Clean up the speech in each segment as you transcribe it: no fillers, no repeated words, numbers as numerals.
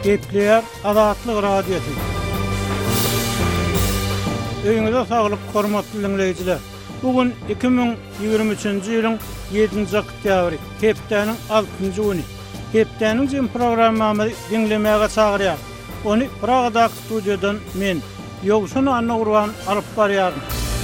Gepleyer Azatlyk Radiosu. Öňüňize saglyk, hormatly dinleýijiler. Bugün 2023-nji ýylyň 7-nji oktýabry, hepdeniň 6-njy güni. Hepdeniň jym programmamy dinlemäge çagyrýar. Ony Pragada studiýadan men Ýogsun Anna Urban alyp barýarym.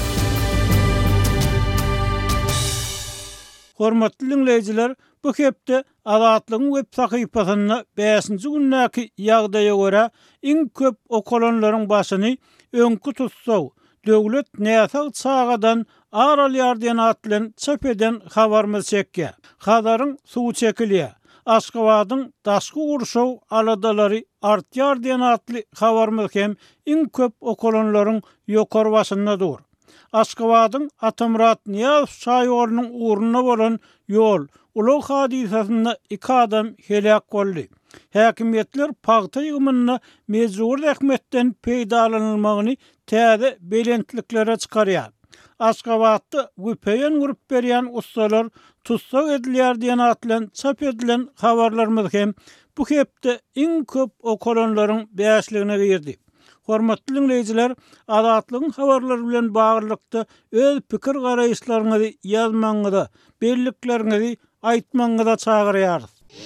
Hormatly dinleýijiler, bu hepde Azatlygyň web sahypasyna 5-nji günnäki ýagdaýa görä iň köp okolanlaryň başyny öňkü tutsaw, döwlet näsag çagadan aral ýardan atlan çap eden habarmy çekýär. Hadaryň suw çekilýär. Aşgabatyň daşky gurşaw aladalary artýar diýen atly habarmy hem iň köp okolanlaryň ýokary başyndadyr. Aşgabatyň Atamrat Niýaz şaýorunyň uğruna bolan ýol ulug hadisasyna 2 adam helak boldy. Häkimetler paýta ýygymyna mejbur rahmetden peýdalanylmagyny täze belentliklere çykarýar. Aşgabatda güpeýen gurup berýän ustalar tutsak edilýär diýen atlan çap edilen habarlarymyz hem bu hepde iň köp okolanlaryň bäşligine girdi. Hormatly dinleýijiler, Azatlygyň habarlary bilen baglykda öz pikir garaýşlaryňyzy ýazmaňyza, belliklerinizi aýtmaňyza çagyrýar.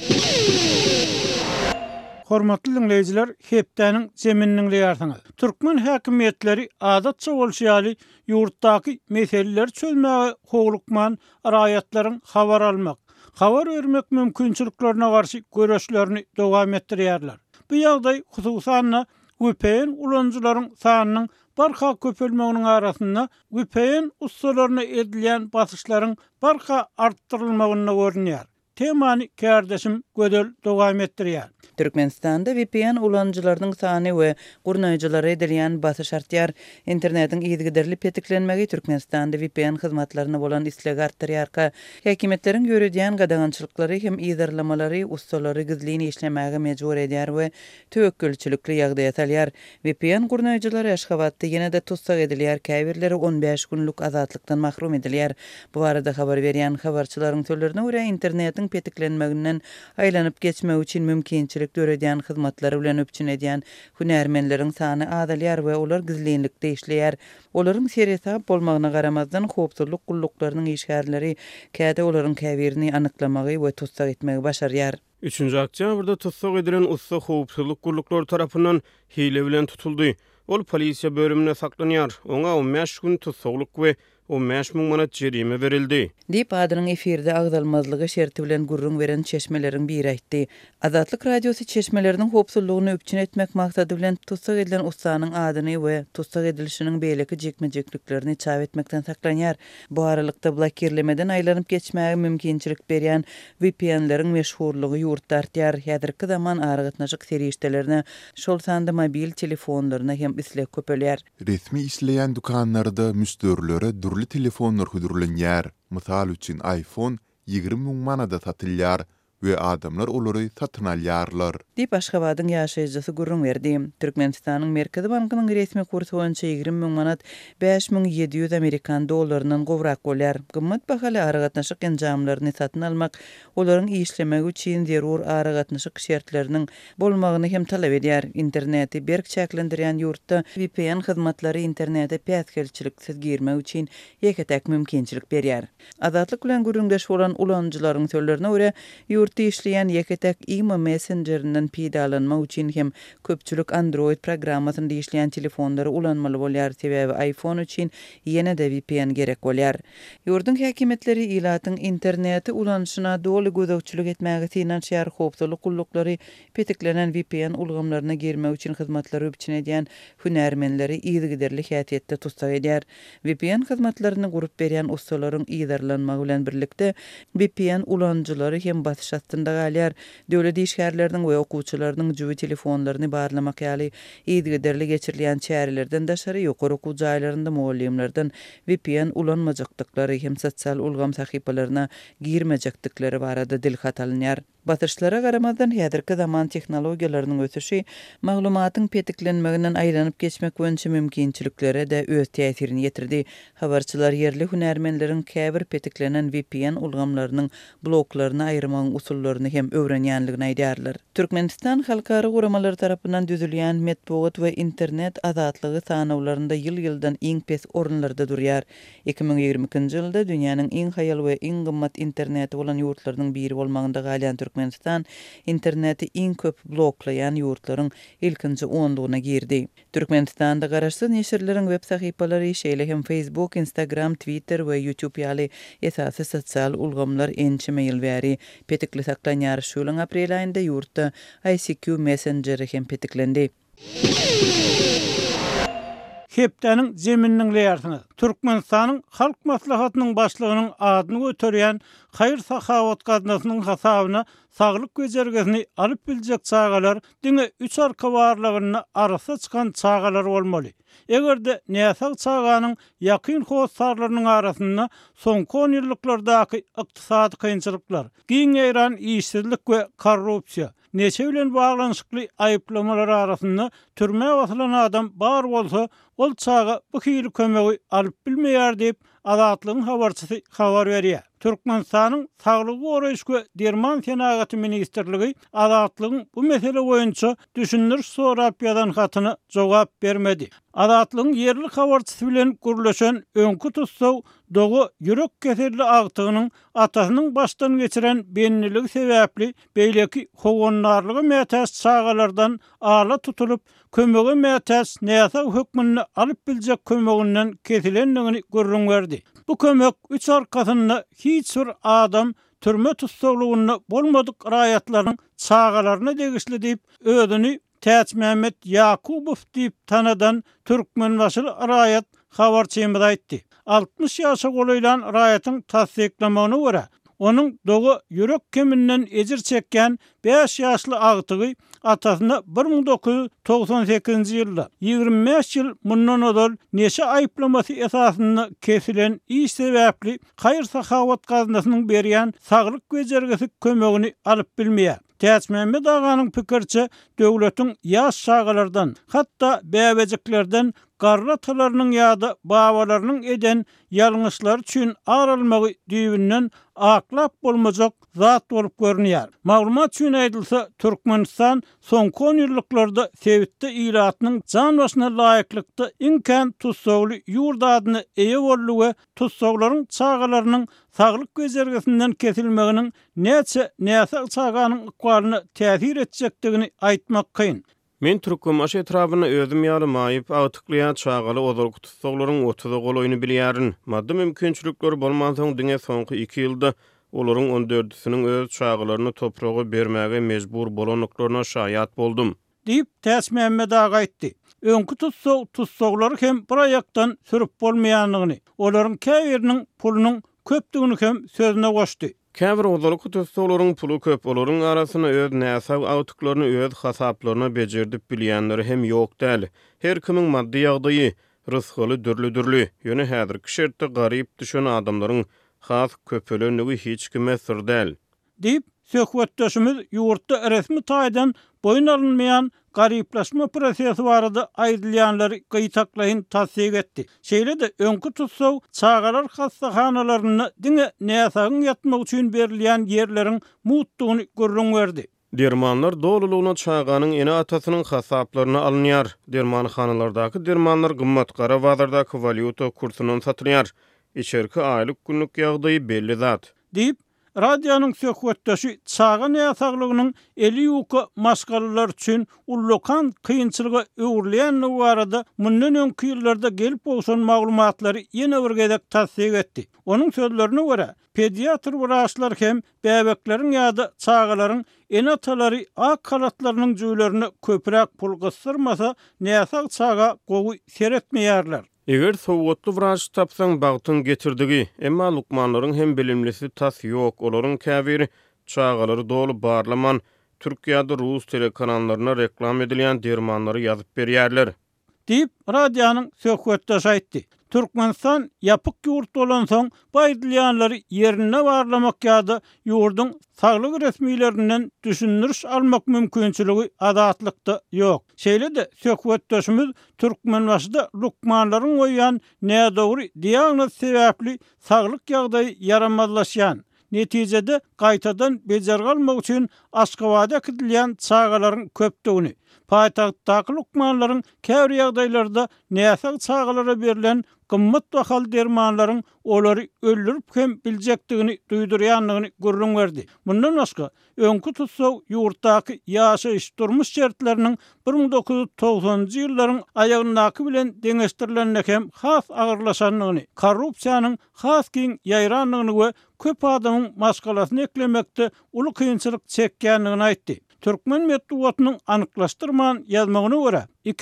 Hormatly dinleýijiler, hepdeniň zeminini ýarsyňyz. Türkmen häkimetleri adatça bolşýaly ýurtdaky meseleler çözmäge hoglukman raýatlaryň habar almak, habar bermek mümkinçiliklerine garşy göreşlerini dowam etdirýärler. Bu ýagdaý hususan güpeýen ulanjylaryň sanynyň barha köpelmeginiň arasynda güpeýen ustalaryna edilýän basyşlaryň barha artdyrylmagyna görünýär. Temany kärdeşim gödel dowam etdirýär. Türkmenistanda VPN ulanjylarynyň sany we gurnaýjylary edilýän basyş artýar. Internetiň ýygyderli petiklenmegi Türkmenistanda VPN hyzmatlaryna bolan isleg artdyrýar. Häkimetleriň görýän gadagançylyklary hem ýydarlamalary ustalary gizlini işlemäge mejbur edýär we töwekkülçilikli ýagdaýa salýar. VPN gurnaýjylary Aşgabatda ýene-de tutsak edilýär, käbirleri 15 günlük azatlykdan mahrum edilýär. Bu barada habar berýän habarçylaryň sözlerine görä internetiň petiklenmeginden aýlanyp geçmek üçin mümkinçilik görýän hyzmatlary bilen öpçün edýän hünärmenleriň sany azalýar we olar gizlinlikde işleýär. Olaryň seriýet bolmagyna garamazdan howpsuzlyk gullaklarynyň işgärleri käde olaryň käbirini anyklamagy we tutsak etmegi başarýar. 3-nji oktýabrda tutsak edilen usta howpsuzlyk gullaklary tarapyndan hile bilen tutuldy. Ol polisiýa bölümine saklanýar. Oňa 15 gün tutsaklyk we 15.000 manat jerime verildi. Dip adynyň efirde agdalmazlygy şerti bilen gurrun veren çeşmeleriň biri aýtdy. Azatlyk radiosu çeşmeleriniň howpsuzlygyny öpçün etmek maksady bilen tutsak edilen ustanyň adyny we tutsak edilişiniň beýleki jekmejekliklerini çap etmekden saklanýar. Bu aralykda blokirlemeden aýlanyp geçmäge mümkinçilik berýän VPN-leriň meşhurlygy ýurtda artýar. Häzirki zaman aragatnaşyk serişdelerine şol sanda mobil telefonlaryna hem isleg köpelýär. Resmi işleýän dukanlarda müşterilere telefonlar hudurlanýar. Mysal üçin iPhone 20.000 manada satylýar we adamlar olary satyn alýarlar. Dip Aşgabatyň ýaşaýjysy gurrun berdi. Türkmenistanyň Merkezi Bankynyň resmi kursu boýunça 20.000 manat 5.700 Amerikan dollarynyň gowrak bolýar. Gymmat bahaly aragatnaşyk enjamlaryny satyn almak olaryň işlemegi üçin zerur aragatnaşyk şertleriniň bolmagyny hem talap edýär. Interneti berk çäklendirýän ýurtda VPN hyzmatlary internete päsgelçiliksiz girmek üçin ýeketek mümkinçilik berýär. Azatlyk bilen gurrundaş bolan ulanjylaryň sözlerine görä ýurtda işleýän ýeketek IMO Messengerinden peýdalanmak üçin hem köpçülük Android programmasyny işleýän telefonlary ulanmaly bolýar. Sebäbi iPhone üçin ýene-de VPN gerek bolýar. Ýurdun häkimetleri ilatyň interneti ulanşyna doly gözegçilik etmäge finansiýar howpsuzlyk gullaklary petiklenen VPN ulgamlaryna girmek üçin hyzmatlary öpçün edýän hünärmenleri ýygyderli häsiýetde tutsak edýär. VPN hyzmatlaryny gurup berýän ustalaryň ýydarlanmagy bilen birlikde VPN ulanjylary hem basyş astynda galýar. Döwlet işgärleriniň we okuwçylarynyň jübi telefonlaryny barlamak ýaly ýygyderli geçirilýän çärelerden daşary ýokary okuw jaýlarynda muallimlerden VPN ulanmajakdyklary hem sosial ulgam sahypalaryna girmejekdikleri barada dilhat alınýar. Batırşlara garamadan häzirki zaman tehnologiýalarynyň ötüşi maglumatyň petiklenmeginden aýlanyp geçmek boýunça mümkinçiliklere de öz täsirini ýetirdi. Habarçylar yerli hünärmenleriň käbir petiklenen VPN ulgamlarynyň bloklaryny aýyrmagyň usullaryny hem öwrenýänligini aýdýarlar. Türkmenistan halkary guramalary tarapyndan düzülýän medeniýet we internet azatlygy sanawlarynda ýyl-ýyldan iň pes orunlarda durýar. 2022-nji ýylda dünýäniň iň haýal we iň gymmat interneti bolan ýurtlarynyň biri bolmagynda galýan Türkmenistan interneti iň köp bloklayan ýurtlaryň ilkinji 10-dugyna girdi. Türkmenistanda garaşsyz neşirleriň web sahypalary şeýle hem Facebook, Instagram, Twitter we YouTube ýaly esasy sosial ulgamlar ençime ýyl bäri petikli saklanýar. Şulyň aprel aýynda ýurtda ICQ Messenger hem petiklendi. Hepdeniň zemininiň leýärsiňiz. Türkmenistanyň halk maslahatynyň başlygynyň adyny göterýän Haýır Sahawat gaznasynyň hasabyna saglyk göjergesini alyp biljek çagalar diňe 3 arka barlygyny arasa çykan çagalar bolmaly. Egerde näsä çaganyň ýakyn howsarlarynyň arasynda soňky 10 ýyllyklarydaky ykdysady kynçylyklar, giňeýran işsizlik we korrupsiýa, neçe bilen baglanyşykly aýyplamalar arasynda türme wasylan adam bar bolsa, ol çaga bu hili kömegi alyp bilmeýär diýip Azatlygyň habarçysy habar berýär. Türkmenistanyň Saglyk we Derman Senagaty ministrligi Azatlygyň bu mesele boýunça düşündiriş sorap ýazan hatyny jogap bermedi. Azatlygyň yerli habarçysy bilen gürleşen öňkü tutsaw dogu ýürek keserli agtygynyň atasynyň başdan geçiren benliligi sebäpli beýleki howanlarlygy mätäs çagalardan ala tutulup kömegi mätäs näse hökmüni alyp biljek kömeginden kesilendigini görüň berdi. Bu kömek 3 arkasynda hiç bir adam türme tutsaglygyny bolmadyk raýatlaryň çagalaryna degişli diýip özüni Täç Mehmet Yakubow diýip tanadan türkmen başly raýat habarçymyz aýtdy. 60 ýaşa golaýlan raýatyň tasdiklamagyna görä, onun dogu ýürek keminden ejir çekken 5 ýaşly agtygy atasyna 1998-nji ýylda 25 ýyl mundan odal neçe aýyplamasy esasynda kesilen iş sebäpli Haýyr Sahawat gaznasynyň berýän saglyk göjergesi kömegini alyp bilmeýär. Täç Mehmet aganyň pikirçe döwletiň ýaş çagalardan, hatda bäbejiklerden garratalarynyň ýa-da babalarynyň eden ýalňyşlar üçin aralmagy düýbünden aklap bolmajak zat bolup görünýär. Maglumat üçin aýdylsa, Türkmenistan soňky 10 ýyllarda Sewitde ýylatynyň jan başyna laýyklykda iňken tutsagly ýurt adyny eýe boldy we tutsaglaryň çagalarynyň saglyk göjergesinden kesilmeginiň näçe çaganyň ykbalyna täsir etjekdigini aýtmak kyn. Men türkmen aş etrabyna özüm ýalymaýyp agtyklaýan çagaly ozurk tutsaglaryň otuda golaýyny bilýärin. Madda mümkinçilikleri bolmansoň diňe soňky 2 ýylda olaryň 14-süniň öz çagalaryny topraga bermäge mejbur bolanyklaryna şaýat boldum. Diýip Täç Mehmet aga aýtdy. Öňkü tutsaglary hem bir aýakdan sürüp bolmaýanlygyny, olaryň käbiriniň pulunyň köpdigini hem sözüne goşdy. Käbir ozurk tutsaglaryň pulu köp, olaryň arasyna öz näsä awtyklaryny öz hasaplaryna bejerdip bilýänleri hem ýok däl. Her kimiň maddi ýagdaýy, rızkyly dürli. Ýöne häzirki şertde garyp düşen adamlaryň has köpelenligi hiç kime sır däl. Diýip söhbetdeşimiz ýurtda resmi taýdan boyun alınmayan garyplaşma prosesi barada aýdylýanlary gyýtaklaýyn tasdik etdi. Şeýle de öňkü tutsaw çagalar hastahanalaryna diňe näsagyň ýatmak üçin berilýän ýerleriň mutdugyny görüň berdi. Dermanlar doluluğuna çağanın ene atasının hasaplaryna alınýar. Dermanxanalardaky dermanlar gymmat gara bazardaky valyuta kursundan satylýar. İçerki aýlyk günlük ýagdaýy belli zat. Diýip radionyň söhbetdeşi çaga näsaglygynyň eli ýuka maskalalar üçin ullokan kynçylygy öwrülýän barada mundan öňki ýyllarda gelip bolsan maglumatlary ýene bir gezek tasdik etdi. Onun sözlerine görä, pediatr wraçlar hem bäbekleriň ýa-da çagalaryň enatalary ak kalatlarynyň jüýlerini köpürek pul gysdyrmasa näsä çaga gowy seretmeýärler. Eger sowgatly wraç tapsaň bagtyň getirdigi, emma lukmanlaryň hem bilimlisi tas ýok, olaryň käbiri çagalary dolu barlaman Türkiýede Rus telekanallarına reklam edilýän dermanlary ýazyp berýärler. deyip radyanın söhbetdaşı aýtdy. Türkmenistan yapık yurt olan soň baýdylýanlary yerine barlamak ýa-da ýurdun saglyk resmiýlerinden düşündiriş almak mümkinçiligi adatlykda ýok. Şeýle-de söhbetdaşymyz Türkmenbaşyda lukmanlaryň goýan nädogry diagnoz sebäpli saglyk ýagdaýy yaramazlaşýan. Netijede gaýtadan bejer galmak üçin Aşgabatda gidilýän çağalaryň köpdigini, paýtagtdaky lukmanlaryň käbir ýagdaýlarda näsek çağalara berilen gymmat bahal dermanlaryň olary öldürip hem biljekdigini duýdurýanlygyny görüň berdi. Bundan başga öňkü tutsaw ýurtdaky ýaşaýyş durmuş şertleriniň 1990-njy ýyllaryň aýagyndaky bilen deňeşdirilenine hem has agyrlaşanlygyny, korrupsiýanyň has giň ýaýranlygyny we köp adamyň maskalasyny eklemekde uly kynçylyk çekýänligini aýtdy. Türkmen medeniýetiniň anyklaşdyrman ýazmagyna görä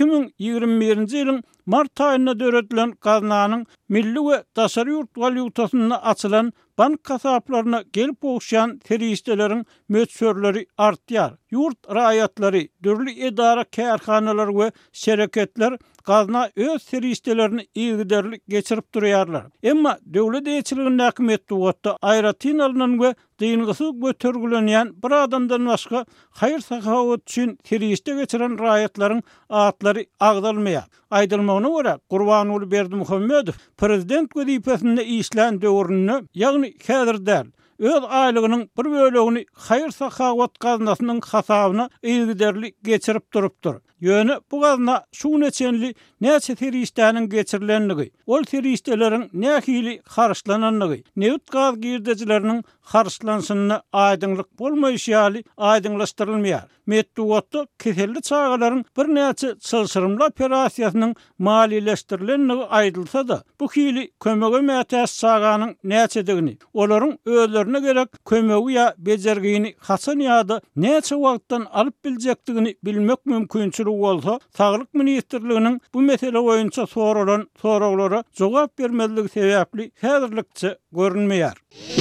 2021-nji ýylyň mart aýynda döredilen gaznanyň milli we daşary ýurt valyutasyna açylan bank kasaplaryna gelip boğuşan terişdeleriň möçörleri artýar. Yurt raýatlary, dürli edara kärhanalar we şereketler gazna öz terişdelerini iýgiderlik geçirip durýarlar. Emma döwlet eýçiligindäki medeniýetde aýratyn alynan we dyngysyz götergilenýän bir adamdan başga haýır sahawat üçin terişde geçiren raýatlaryň atlary agdalmaýar. Aýdylmagyna görä Gurbanyň Berdimuhammedow prezident wezipesinde işlän döwrüni, ýagny häzir däl, öz aýlygynyň bir bölegini haýır sahawat gaznasynyň hasabyna iýgiderlik geçirip durupdyr. Ýöne bu gazna şu neçenli näçe terişdäniň geçirilenligi, ol terişdeleriň nähili harçlananlygy, newt gaz girdejileriniň harçlansynyna aýdyňlyk bolmaýşaly aýdyňlaşdyrylmaýar. Medeniýetde keselli çağalaryň bir näçe çylşyrymly operasiýasynyň maliýeleşdirilenligi aýdylsa-da, bu hili kömege mätäs çağanyň näçedigini, olaryň özlerine gerek kömegi ýa bejergini haçan ýa-da näçe wagtdan alyp biljekdigini bilmek mümkinçiligi bolsa, Saglyk ministrliginiň bu mesele boýunça soralan soraglara jogap bermezligi sebäpli häzirlikçe görünmeýär.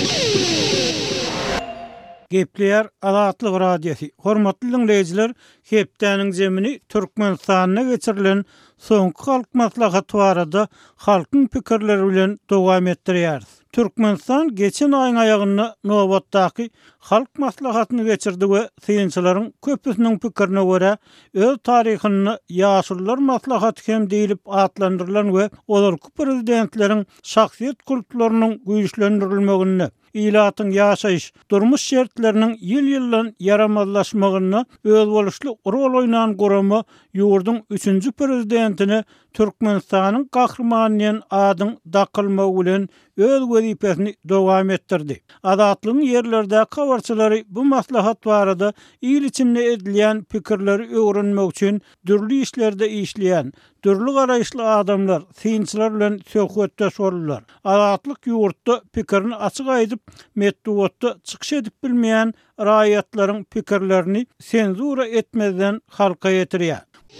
Gepleýär Azatlyk radiosi. Hormatly dinleýijiler, hepdäniň jemini Türkmenistanyna geçirilen soňky halk maslahaty barada halkyň pikirleri bilen dowam etdirýäris. Türkmenistan geçen aýyň aýagyny nobatdaky halk maslahatyny geçirdi we synçylaryň köpüsiniň pikirine görä öz taryhyny ýaşullar maslahaty hem diýilip atlandyrylan we olarky prezidentleriň şahsiýet kultlarynyň güýçlendirilmegini, ýylatyň ýaşaýyş durmuş şertleriniň ýyl-ýyldan yaramazlaşmagyny öz boluşly rol oýnan gorama ýurdun 3-nji prezidentini Türkmenistanyň gahrymanyň adyň dakylmagy bilen öz wezipesini dowam etdirdi. Azatlygyň ýerlerde kawarçylary bu maslahat barada ýyl içinde edilýän pikirleri öwrenmek üçin dürli işlerde işleýän, dürli garaýşly adamlar, synçylar bilen söhbetdeş boldular. Azatlyk ýurtda pikirini açyk aýdyp, medeniýetde çykyş edip bilmeýän raýatlaryň pikirlerini senzura etmezden halka ýetirýär.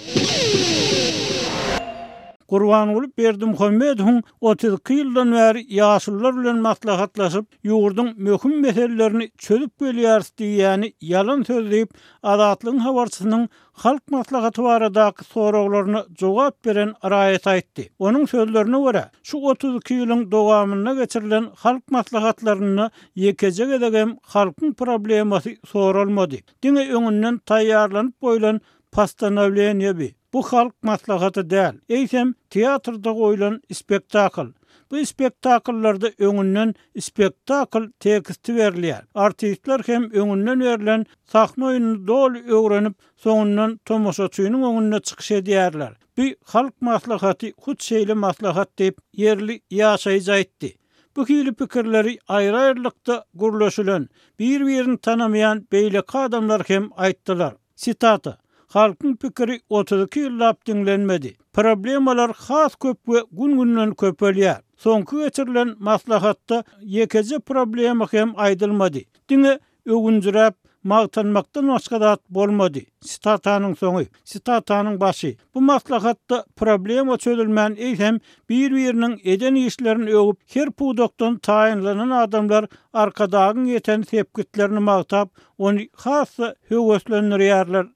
Gurbanyň Berdimuhammedow 32 ýyldan bäri ýaşullar bilen maslahatlaşyp, ýurdun möhüm meselelerini çözüp bilýäris diýýäni ýalan sözleyip, Azatlygyň habarçysynyň halk maslahaty baradaky soraglaryna jogap beren raýat aýtdy. Onuň sözlerine görä, şu 32 ýylyň dowamyna geçirilen halk maslahatlaryny ýekejek edegem halkyň problemasy soralmady. Diňe öňünden taýýarlanyp boýlan pastanowleniýe bu halk maslahaty däl. Eýsem teatrda goýulan spektakl. Bu spektakllarda öňünden spektakl teksti berilýär. Artistler hem öňünden berilen sahna oýunyny dol öwrenip, soňundan tomoşaçynyň öňüne çykyş edýärler. Bu halk maslahaty hutşeýli maslahat diýip ýerli ýaşaýyjy aýtdy. Bu hili pikirleri aýry-aýrylykda gurlaşylan, bir-birini tanamayan beýleki adamlar hem aýtdylar. Sitata: halkyň pikiri 32 ýyllap dinlenmedi. Problemalar has köp we gün-günden köpelýär. Soňky geçirilen maslahatda ýekeje problema hem aýdylmady. Diňe öwünjüräp magtanmakdan başga zat bolmady. Sitataның soňy, sitataның başy. Bu maslahatda problema çözülmän eýsem bir-biriniň eden işlerini öwüp, her pudokdan taýinlanan adamlar arkadagyň ýeten sepkitlerini magtap, ony hasy höweslendirýärler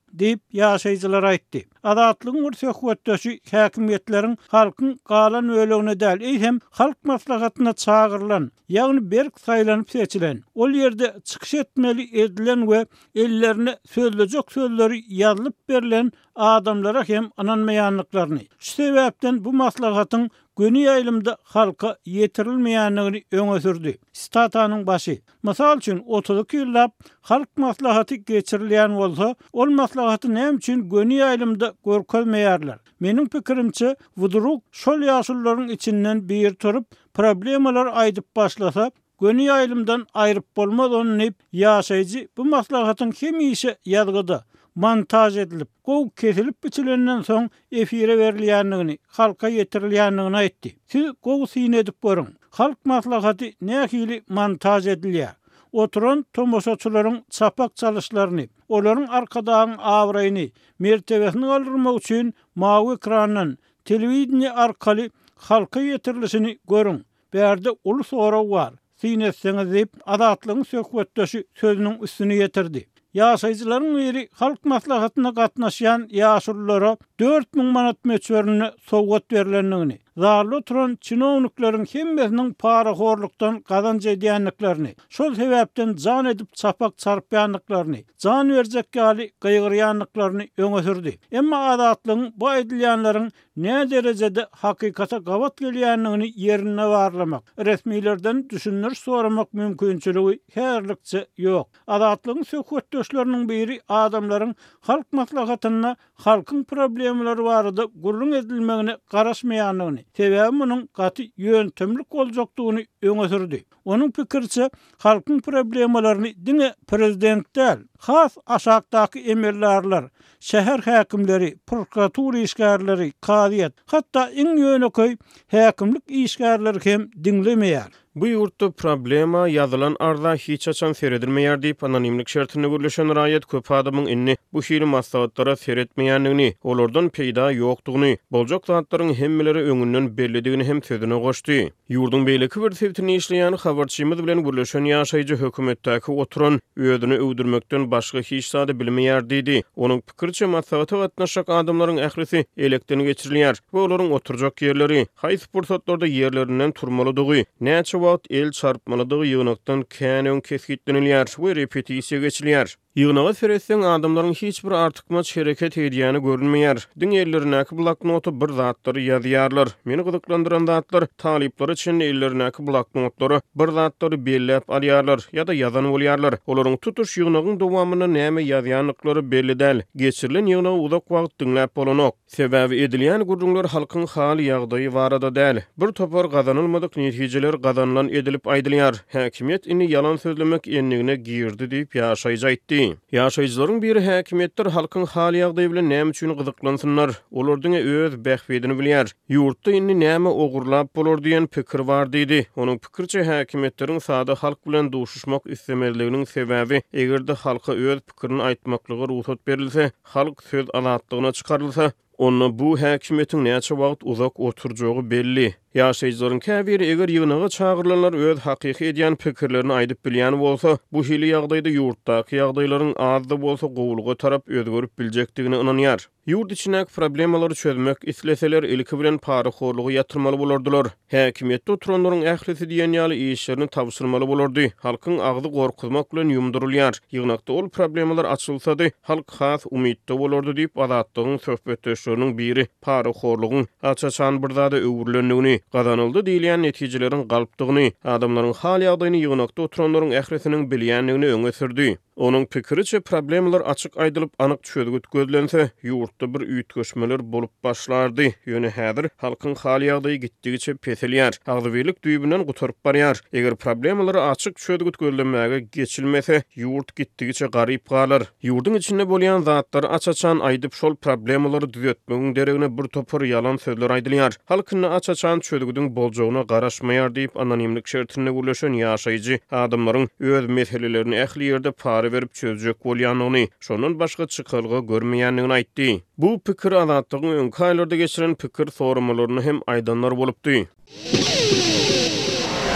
deyip ýaşaýjylar aýtdy. Adatlygyň ursakwatyşy häkimetlerin halkyň galan ölegine däl, hem halk maslahatyna çağırılan, ýagny berk saýlanyp seçilen, ol ýerde çykyş etmeli edilen we ellerine sözlejek sözleri ýazylyp berilen adamlara hem ananmaýanlyklaryny. Şu sebäpden bu maslahatyň göni ýaýlymda halka ýetirilmeýänligini öňe sürdi. Statanyň başy. Mysal üçin 30 ýyllap halk maslahaty geçirilýän bolsa, ol maslahaty näme üçin göni ýaýlymda görkezmeýärler? Meniň pikirimçe, wuduruk şol ýaşullaryň içinden bir turup problemalar aýdyp başlasa, göni ýaýlymdan aýryp bolmaz onu ýaşaýjy bu maslahatyň hem işe ýadgyda montaj edilip, gow kesilip biçilenden soň efire berilýänligini, halka ýetirilýänligini aýtdy. Siz gow syn edip görüň. Halk maslahaty nähili montaj edilýär. Oturan tomoşaçylaryň çapak çalyşlaryny, olaryň arkadagyň awraýyny, mertebesini aldyrmak üçin mawy ekrandan, telewiziýa arkaly halka ýetirilişini görüň. Bärde ulus soraw bar. Syn etseňiz diýip adatlygyň söhbetdeşi sözüniň üstüne ýetirdi. Ýaşaýjylaryň biri halk maslahatyna gatnaşýan ýaşullara 4000 manat meçberini sowgat berilenligini, zarly oturan çynowniklaryň hemmesiniň paraxorlukdan gazanç edýänliklerini, şol sebäpden jan edip çapak çarpýanlyklaryny, jan berjek gali gaýgyrýanlyklaryny öňe sürdi. Emma adatlygyň bu edilýänleriň ne derejede hakykata gawat gelýänligini ýerine barlamak, resmilerden düşünür soramak mümkinçiligi herlikçe ýok. Adatlygyň söhbetdeşleriniň biri adamlaryň halk maslahatyna halkyň problemleri barada gurrun edilmegine garaşmaýanlygyny, sebäbi munyň gaty ýöntemlik boljakdygyny öňe sürdi. Onun pikirçe, halkyň problemalaryny diňe prezident däl, has aşakdaky emellerler, şäher häkimleri, prokuratura işgärleri, kadyet, hatda iň ýöneköy häkimlik işgärleri hem diňlemeýär. Bu ýurtda problema ýazylan arda hiç açan seredilmeýär diýip anonimlik şertine gürleşen raýat köp adamyň inni bu şeýle maslahatlara seretmeýänligini, olardan peýda ýokdugyny, boljak zatlaryň hemmeleri öňünden belledigini hem sözüne goşdy. Ýurdun beýleki bir sebäpini işleýän habarçymyz bilen gürleşen ýaşaýjy hökümetdäki oturan öýdüni öwdürmekden başga hiç sady bilmeýär diýdi. Onuň pikirçe maslahata gatnaşak adamlaryň ählisi elekden geçirilýär we olaryň oturjak ýerleri, haýsy pursatlarda ýerlerinden turmalydygy, näçe el çarpmalydygy ýygnakdan känön kesgitlenilýär we repetisiýa geçilýär. Ýygnaga seretseň adamlaryň hiç bir artykmaç hereket edýäni görünmeýär. Diň ellerindäki bloknoty bir zatlary ýazýarlar. Meni gyzyklandyran zatlar talyplar üçin ellerindäki bloknotlary bir zatlary belläp alýarlar ýa-da ýazan bolýarlar. Olaryň tutuş ýygnagyň dowamyny näme ýazýanlyklary belli däl. Geçirilen ýygnagy uzak wagt dinläp bolanok. Sebäbi edilýän gurrunlar halkyň haly ýagdaýy barada däl. Bir topar gazanylmadyk netijeler gazanylan edilip aýdylýar. Häkimet ini ýalan sözlemek enligine girdi diýip ýaşaýjy aýtdy. Ýaşaýjylaryň biri häkimetler halkyň haly ýagdaýy bilen näme üçin gyzyklansynlar, olardyň öz bähbedini bilýär. Ýurtda inni näme ogurlap bolar diýen pikir bar diýdi. Onuň pikirçe häkimetleriň sada halk bilen duşuşmak istemezliginiň sebäbi egerde halka öz pikirini aýtmaklygy ruhsat berilse, halk söz azatlygyna çykarylsa, onna bu häkimetiň näçe wagt uzak oturjagy belli. Ýaşaýjylaryň käbiri eger ýygnaga çağırlanlar öz hakyky edýän pikirlerini aýdyp bilýän bolsa, bu hili ýagdaýda ýurtdaky ýagdaýlaryň azda bolsa gowulga tarap özgörüp biljekdigini inanýar. Ýurt içindäki problemalary çözmek isleseler ilki bilen paraxorlugy ýatyrmaly bolardylar. Häkimetde oturanlaryň ählisi diýen ýaly işlerini tabşyrmaly bolardy. Halkyň agdy gorkuzmak bilen ýumdurulýar. Ýygnakda ol problemalar açylsady, halk has umytda bolardy diýip adatlygyň söhbetdeşleriniň biri paraxorlugyň açaçan bir zada öwürlendigini, gazanyldy diýilýän netijelerin galpdygyny, adamlaryň hal ýagdaýyny ýygnakda oturanlaryň ählisiniň bilýänligini öňe sürdi. Onuň pikiriçe problemalar açyk aýdylyp anyk çözgüt gözlense, ýurtda bir üýtgeşmeler bolup başlardy. Ýöne häzir halkyň hal ýagdaýy gitdigiçe peselýär, agdybelik düýbünden guturup barýar. Eger problemalary açyk çözgüt gözlenmäge geçilmese, ýurt gitdigiçe garyp galar. Ýurdun içinde bolýan zatlar açaçan aýdyp şol problemalary düzeltmegiň deregine bir topar ýalan sözler aýdylýar. Halkyny açaçan çözgüdüň boljagyna garaşmaýar diýip anonimlik şertine gürleşen ýaşaýjy adamlaryň öz meselelerini ähli ýerde para berip çözjek bolýanyny, şonun başga çykylgy görmeýänligini aýtdy. Bu pikir azatlygyň öňki aýlarda geçiren pikir sorumlaryny hem aýdanlar bolupdy.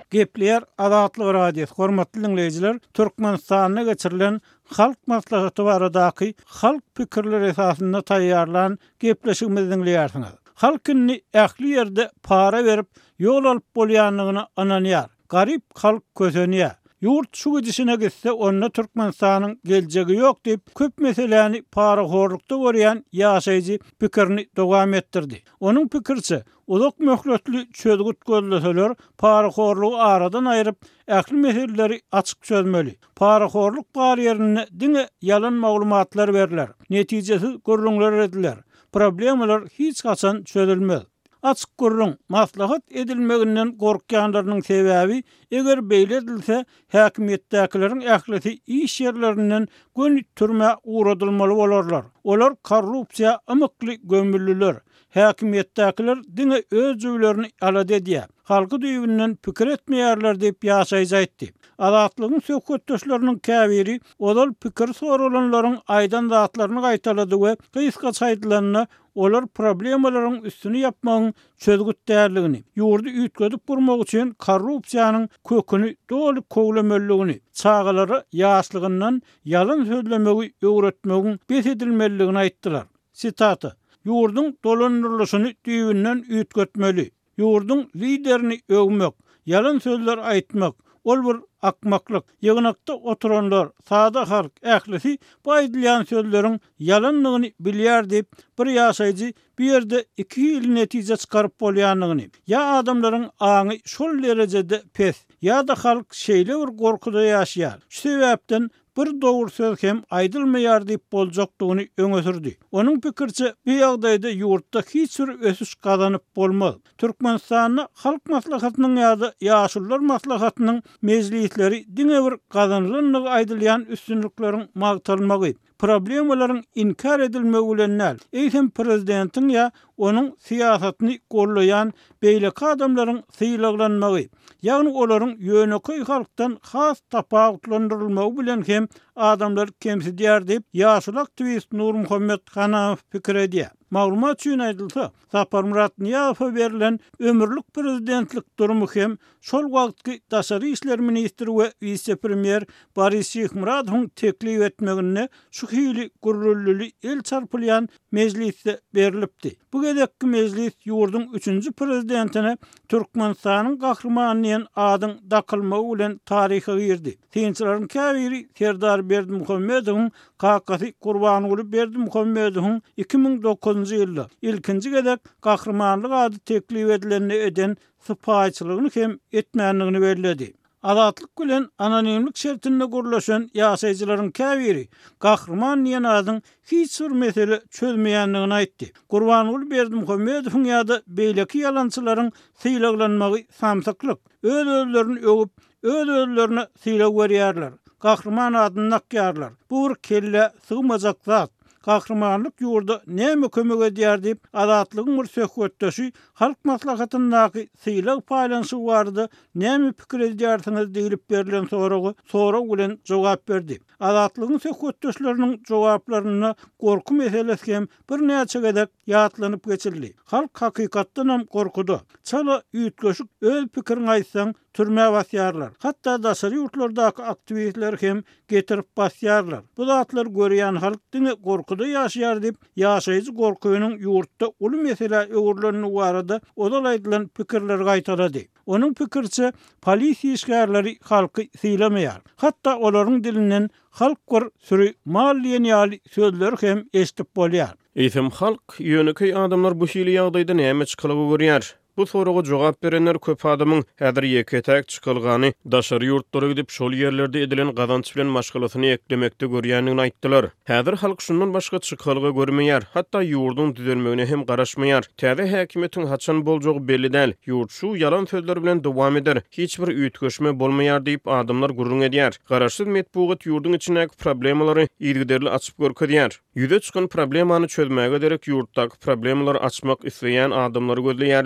Gepleyer Azatlyk radiosu hormatly dinleyijiler, Türkmenistanyna geçirilen halk maslahaty baradaky halk pikirleri esasynda taýýarlan gepleşigimizi dinleýärsiňiz. Halkyny ähli ýerde para berip ýol alyp bolýanlygyny ananýar. Garip halk kösenýär. Yurt şu gidişine gitse onunla Türkmenistanyň geljegi ýok diýip köp meseleni paraxorlukda görýän ýaşaýjy pikirini dowam etdirdi. Onuň pikirçe, uzak möhletli çözgüt gözleseler paraxorlugy aradan aýryp ähli meseleleri açyk çözmeli. Paraxorluk barýerini diňe ýalan maglumatlar berler. Netijesiz görüňler ediler. Problemalar hiç kaçan çözülmez. Açık gurrun maslahat edilmeginden gorkýanlarynyň sebäbi eger beýle edilse häkimetdäkilerin ähleti iş ýerlerinden gönül türme uğradylmaly bolarlar. Olar korrupsiýa amykly gömüllüler. Häkimetdäkiler diňe öz jüwlerini alady edýär. Halky düýbünden pikir etmeýärler diýip ýaşaýjy. Azatlygyň söhbetdeşleriniň käbiri olal pikir soralanlaryň aýdan zatlaryny gaýtalady we gyska çaýdylanyna olar problemalaryň üstüni ýapmagyň çözgüt därligini, ýurdu üýtgedip burmak üçin korrupsiýanyň köküni doly kowlameligini, çağalary ýaşlygyndan ýalan sözlemegi öwretmegiň besedilmeligini aýtdylar. Sitaty: Ýurdun dolandyrylyşyny düýbünden üýtgetmeli. Ýurdun liderini öwmek, ýalan sözler aýtmak, ol bir akmaklyk. Ýygnakda oturanlar, sada halk ählisi bu aýdylýan sözleriň ýalanlygyny bilýär diýip bir ýaşaýjy bir ýerde iki ýyl netije çykaryp bolýanlygyny, ýa adamlaryň aňy şol derejede pes, ýa da halk şeýle bir gorkuda ýaşaýar. Şu sebäpden bir dowur söz hem aýdylmaýar diýip boljakdygyny öňe sürdi. Onuň pikirçe, bu ýagdaýda ýurtda hiç bir ösüş gazanyp bolmaz. Türkmenistanyň halk maslahatynyň ýa-da ýaşullar maslahatynyň mejlisleri diňe bir gazanlygyny aýdylýan üstünlikleriň magtalmagy, problemalaryň inkar edilmegi bilen näl. Eýsem prezidentiň ýa onuň siýasatyny gollaýan beýleki adamlaryň syýlaglanmagy, ýagny olaryň ýöneköy halkdan has tapawutlandyrylmagy bilen hem adamlar kemsidýär diýip ýaşul aktivist Nur Muhammed Hanafi pikir edýär. Maglumat üçin aýdylsa, Sapar Murat Niýazowa berilen ömürlük prezidentlik durumu hem şol wagtky daşary işler ministri we vice-premier Boris Şyhmuradowyň teklip etmegine şu hili gurrully el çarpylýan mejlisde berilipdi. Bu gedekki mejlis ýurdun 3-nji prezidentine Türkmenistanyň gahrymanyň adyň dakylmagy bilen taryha girdi. Tinçilerin käbiri Serdar Berdimuhammedowyň kakasy Gurbanyguly Berdimuhammedowyň 2009-njy ýylda ilkinji gedek gahrymanyk ady teklip edilenini eden sypaýçylygyny hem etmänligini bellädi. Azatlyk bilen anonimlik şertinde gurlaşan ýaşaýjylaryň käbiri gahrman diýen adyň hiç bir mesele çözmeýänligini aýtdy. Gurbanyguly Berdimuhammedowyň ýa-da beýleki ýalançylaryň syýlaglanmagy samsaklyk. Öz-özlerini öwüp, öz-özlerine syýlag berýärler. Gahrman adyny nakýarlar. Bu bir kelle sığmajak zat. Gahrmanlyk ýurda näme kömek edýär diýip azatlygyň bir söhbetdeşi halk maslahatyndaky syýlag paýlanşy bardy, näme pikir edýärsiňiz diýilip berilen soragy bilen jogap berdi. Azatlygyň söhbetdeşleriniň jogaplaryna gorku meselesi hem bir näçe gedek ýatlanyp geçildi. Halk hakykatdan hem gorkudy. Çala üýtgeşik öz pikirini aýtsaň türme basýarlar. Hatda daşary ýurtlardaky aktivistler hem getirip basýarlar. Bu zatlar görýän halk diňe gorkuda ýaşaýar diýip ýaşaýjy gorkuwynyň ýurtda uly mesele öwürlerini barada odal aýdylan pikirleri gaýtalady. Onuň pikirçe, polisiýa işgärleri halky syýlamaýar. Hatda olaryň dilinden halk bir sürü mal sözler hem eşitip bolýar. Eýsem halk ýöneköy adamlar bu şeýle ýagdaýda näme çykylygy görýär? Bu soraga jogap berenler köp adamyň häzir ýeketäk çykylgany, daşary ýurtlara gidip şol ýerlerde edilen gazanç bilen maşgalatyny eklemekde görýänligini aýtdylar. Häzir halk şundan başga çykylygy görmeýär, hatda ýurdun düzelmegine hem garaşmaýar. Täze häkimetiň haçan boljagy belli däl. Ýurt şu ýalan sözler bilen dowam eder. Hiç bir üýtgeşme bolmaýar diýip adamlar gurrun edýär. Garaşsyz metbuat ýurdun içindäki problemalary ýergiderli açyp görkezýär. Ýüze çykan problemany çözmäge gerek ýurtdaky problemalary açmak isleýän adamlary gözleýärler.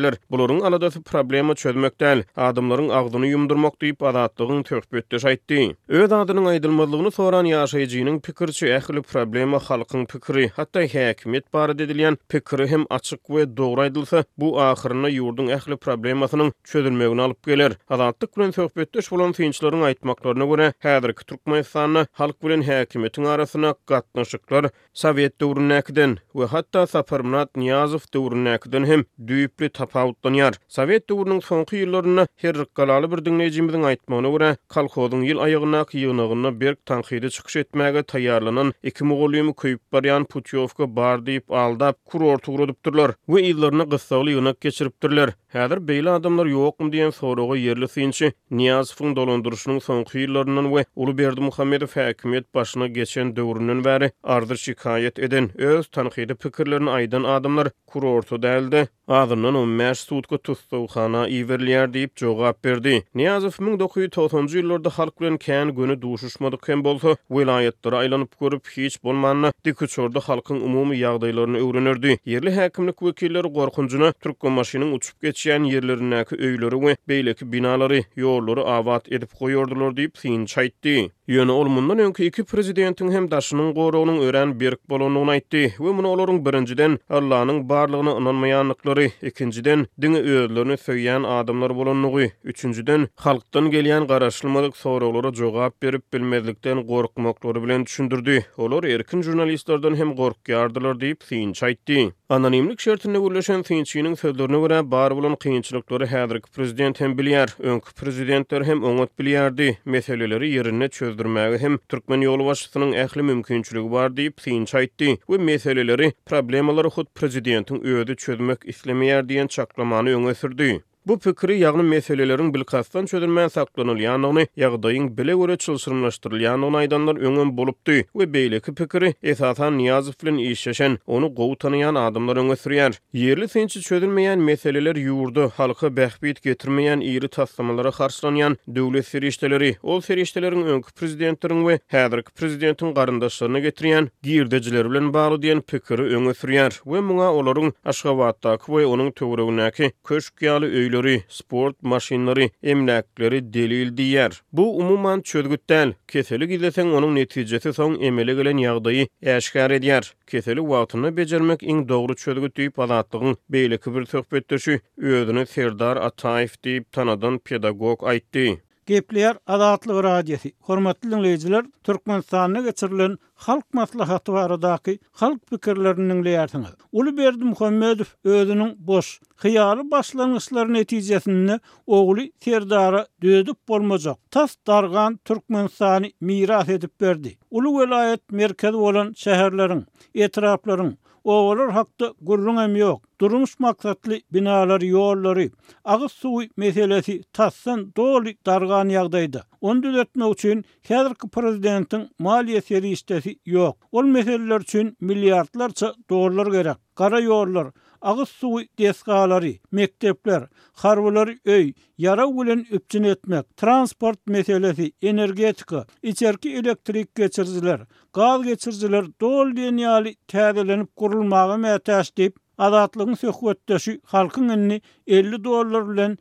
olaryň aladasy problema çözmek däl, adamlaryň agdyny yumdurmak diýip azatlygyň töhbetde aýtdy. Öz adynyň aýdylmalygyny soran ýaşaýjynyň pikirçi ähli problema halkyň pikiri, hatda häkimet barada edilýän pikiri hem açyk we dogry aýdylsa, bu ahyryna ýurdun ähli problemasynyň çözülmegine alyp geler. Azatlyk bilen töhbetde bolan synçylaryň aýtmaklaryna görä, häzirki Türkmenistanyň halk bilen häkimetiň arasyna gatnaşyklar Sowet döwründäkiden we hatda Saparmurat Niyazow döwründäkiden hem düýpli tapawutlanýar. Sowet döwrüniň soňky ýyllaryna her galaly bir dinleýijimiziň aýtmagyna görä, kolhozyň ýyl aýagyna ýygynygyna berk tanqidi çykyş etmäge taýýarlanan 2 mogolyumy köýüp barýan Putyovka bar diýip aldap kurort ugradypdyrlar we ýyllaryny gysgaly ýynak geçiripdirler. Häzir beýle adamlar ýokmy diýen soraga ýerli synçy Niyazowyň dolandyrşynyň soňky ýyllaryndan we Ulyberdi Muhammedow häkimet başyna geçen döwründen bäri ardy şikayet eden öz tanqidi pikirlerini aýdan adamlar kurortu däldi. Adamdan 15 sutka tutduğana iwerlýär diýip jogap berdi. Niyazow 1990-njy ýyllarda halk bilen kän göni duşuşmadyk hem bolsa, vilayatlary aýlanyp görüp hiç bolmanna dikuçorda halkyň umumy ýagdaýlaryny öwrenirdi. Yerli häkimlik wekilleri gorkunjuna Türkmenmaşynyň uçup geçýän ýerlerindäki öýleri we beýleki binalary, ýollary awat edip goýordular diýip synç aýtdy. Ýöne ol mundan öňki iki prezidentiň hem daşynyň goragynyň ören berk bolanyny aýtdy we muny olaryň birinciden Allah'nyň barlygyna inanmaýanlyklary, ikinciden diňe öýlerini söýýän adamlar bolanyny, üçünciden halkdan gelýän garaşylmadyk soraglary jogap berip bilmezlikden gorkmaklary bilen düşündirdi. Olar erkin jurnalistlerden hem gorkýardylar diýip synç aýtdy. Anonimlik şertinde gürleşen synçynyň sözlerine görä bar bolan kynçylyklary häzirki prezident hem bilýär, öňkü prezidentler hem oňat bilýärdi. Meseleleri ýerine çözdürmäge hem Türkmen ýolu başçysynyň ähli mümkinçiligi bar diýip synç aýtdy we meseleleri, problemalary hut prezidentiň öýde çözmek islemeýär diýen çaklamany öňe sürdi. Bu pikiri ýagny meseleleriň bilkasdan çözülmän saklanylýanyny, ýagdaýyň bile görä çylşyrmlaşdyrylýanyny aýdanlar öňem bolupdy we beýleki pikiri esasan Niyazow bilen işleşen, onu gowy tanıyan adamlar öňe sürýär. Yerli synçy çözülmeýän meseleler ýurdu halka bähbit getirmeýän iri taslamalara karşılanýan döwlet ferişteleri, ol ferişteleriň öňkü prezidentleriň we häzirki prezidentiň garyndaşlaryna getirýän girdejiler bilen bagly diýen pikiri öňe sürýär we muňa olaryň Aşgabatdaky we onuň töweregindäki köşk ýaly sport maşinleri, emlakleri delil diýär. Bu umuman çözgüt däl. Keselik izlesen onuň netijesi soň emele gelen ýagdaýy äşkar edýär. Keselik wagtyny bejermek iň dogry çözgüt diýip azatlygyň beýleki bir söhbetdeşi özüni Serdar Ataýew diýip tanadan pedagog aýtdy. Gepleýär Azatlyk radiosi. Hormatly dinleýijiler, Türkmenistanyna geçirilen halk maslahaty baradaky halk pikirlerini dinleýärsiňiz. Ulyberdi Muhammedow özüniň boş, hyýaly başlangyçlary netijesinde ogly Serdara dödüp bolmajak. Tas dargan Türkmenistany miras edip berdi. Uly welayet merkezi bolan şäherleriň, etraplaryň oğlar hakda gurrun yok. Durmuş maksatlı binalar, ýollary, agyz suwy meselesi tassan doli dargan ýagdaýda. Onu düzeltmek üçin häzirki prezidentiň maliýe serişdesi yok. Ol meseleler üçin milliardlarça dollar gerek. Gara ýollar, agyz suwy desgalary, mektepler, harwlary öý, yara bilen üpçün etmek, transport meselesi, energetika, içerki elektrik geçirjiler, gaz geçirjiler dol dünýäli täzelenip gurulmagy mätäş diýip azatlygyň söhbetdeşi halkyň önüni $50 bilen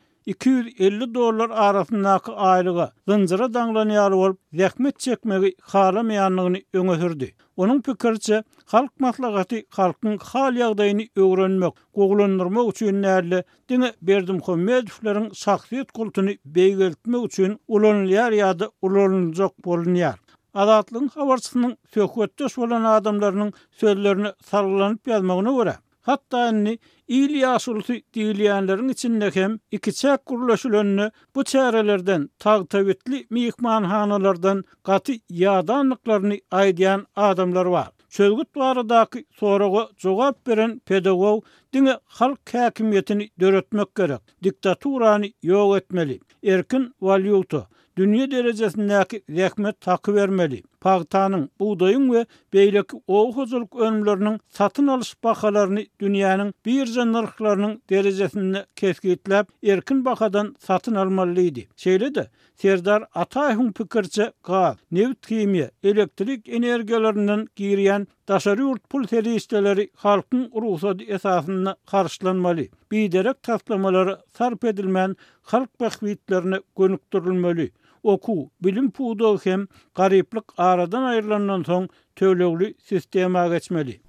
$250 arasyndaky aýlyga zynjyra daňlanýar bolup zähmet çekmegi halamaýanlygyny öňe sürdi. Onuň pikirçe, halk maslahaty halkyň hal ýagdaýyny öwrenmek, goglandyrmak üçin näle diňe Berdi Muhammedowlaryň şahsiýet kultuny beýgeltmek üçin ulanylýar ýa-da ulanylajak bolunýar. Azatlygyň habarçysynyň söhbetdeş bolan adamlarynyň sözlerini sargylanyp ýazmagyna görä, hatta inni İlyasulusu diýilýänleriň içinde hem iki çäk gurulşylaryny bu çärelerden tagtawitli mihmanhanalardan gaty ýadanlyklaryny aýdýan adamlar bar. Çözgüt baradaky soraga jogap beren pedagog diňe halk häkimiýetini döretmek gerek. Diktaturany ýok etmeli. Erkin valyuta, dünya derejesindäki zähmet takı bermeli. Pagtanyň, buğdaýyň we beýleki oğuzluk önümleriniň satyn alyş bahalaryny dünýäniň birja narhlarynyň derejesinde kesgitläp erkin bahadan satyn almalydy. Şeýle-de Serdar Ataýewiň pikirçe gaz, neft kimya, elektrik energiýalarinden girýän daşary urt pul serişdeleri halkyň ruhsady esasynda karşılanmaly. Biderek taslamалary sarp edilmän halk bahwitlerini gönükdirilmeli. Oku, bilim puğdağı hem gariplik aradan ayrılandan soň tölegli sistema geçmeli.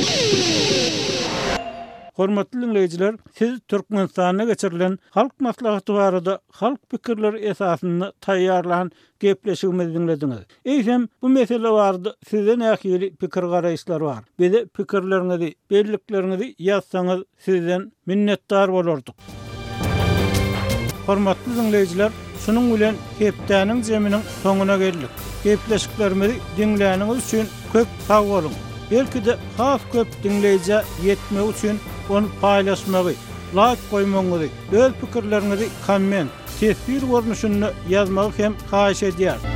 Hormatly dinleyijiler, siz Türkmenistana geçirilen halk maslahaty barada halk pikirleri esasynda taýýarlanan gepleşigimizi dinlediňiz. Eýsem bu mesele barada sizden nähili pikir garaýşlar bar. Bize pikirleriňizi, belliklerinizi ýazsaňyz sizden minnetdar bolardyk. Hormatly dinleyijiler, şunun bilen hepdäniň jeminiň soňuna geldik. Gepleşiklerimizi dinläniňiz üçin köp sag bolun. Belki de has köp dinleýije ýetmek üçin onu paýlaşmagy, like goýmagy, öz pikirlerinizi komment, tesbir görnüşünde ýazmagy hem haýyş edýär.